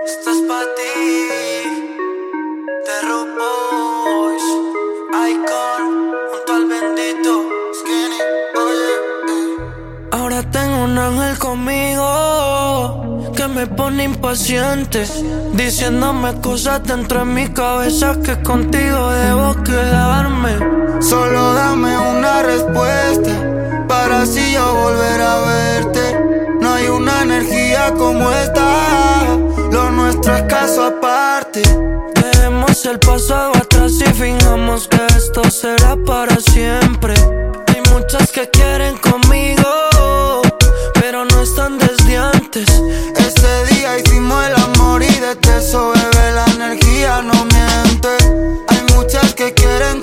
Esto es pa' ti, de Root Boys, Icon, junto al bendito Skinny, oye. Ahora tengo un ángel conmigo que me pone impaciente, diciéndome cosas dentro de mi cabeza que contigo debo quedarme. Solo dame una respuesta para así yo volver a verte. No hay una energía como esta, lo nuestro es caso aparte. Dejemos el pasado atrás y fijamos que esto será para siempre. Hay muchas que quieren conmigo, pero no están desde antes. Ese día hicimos el amor y desde eso, bebé, la energía no miente. Hay muchas que quieren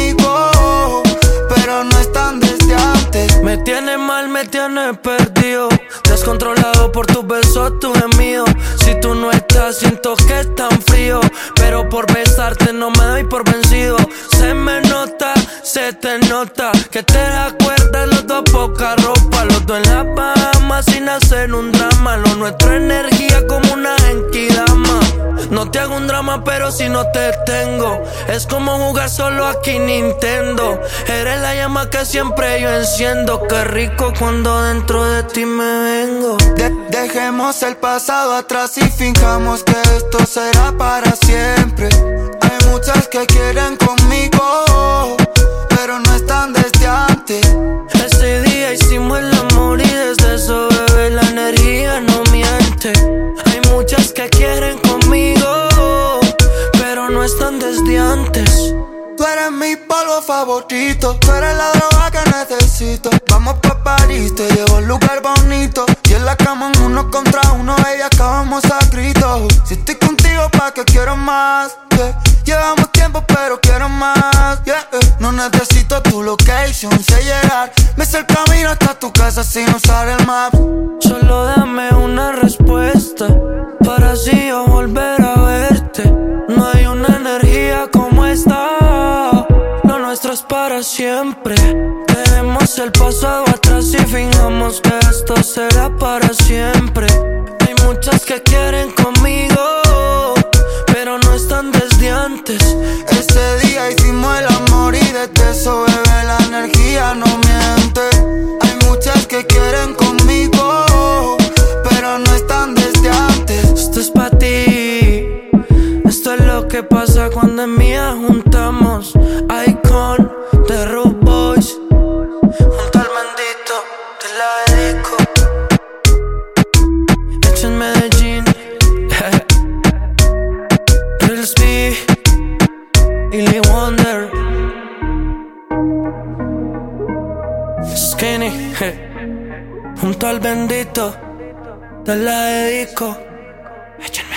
conmigo, pero no están desde antes. Me tiene mal, me tiene perdido, descontrolado por tus besos, tu gemido. Si tú no estás, siento que es tan frío, pero por besarte no me doy por vencido. Se me nota, se te nota, que te das cuenta, los dos poca ropa, los dos en la Bahamas sin hacer un drama. Lo nuestro energía como una genkidama. No te hago un drama, pero si no te tengo, es como jugar solo aquí Nintendo. Eres la llama que siempre yo enciendo. Qué rico cuando dentro de ti me vengo. Dejemos el pasado atrás y fijamos que esto será para siempre. Hay muchas que quieren conmigo, pero no están desde antes. Ese día hicimos el amor y desde eso, bebé, la energía no miente. Hay muchas que quieren conmigo, pero no están desde antes. Tú eres mi polvo favorito, tú eres la droga que necesito. Vamos pa' París, te llevo a un lugar bonito, y en la cama en 1 contra 1, ella acabamos a gritos. Si estoy contigo, ¿pa' qué quiero más? Yeah. Llevamos tiempo, pero quiero más. Yeah. No necesito tu location, sé llegar. Me sé el camino hasta tu casa sin usar el map. Solo dame una respuesta para así yo volver a verte. No hay una energía como esta, lo nuestro es para siempre. Dejemos el pasado atrás y fijamos que esto será para siempre. Hay muchas que quieren conmigo, pero no están desde antes. Ese día hicimos el amor y desde eso, bebé, la energía no miente. Hay muchas que quieren conmigo, pero no están desde antes. Esto es pa' ti, esto es lo que pasa cuando en mía juntamos. Icon, de Root Boys, junto al bendito, te la dedico. Hecho en Medellín, Real Speed, Illy Wonder, Skinny, junto al bendito, te la dedico. Hecho en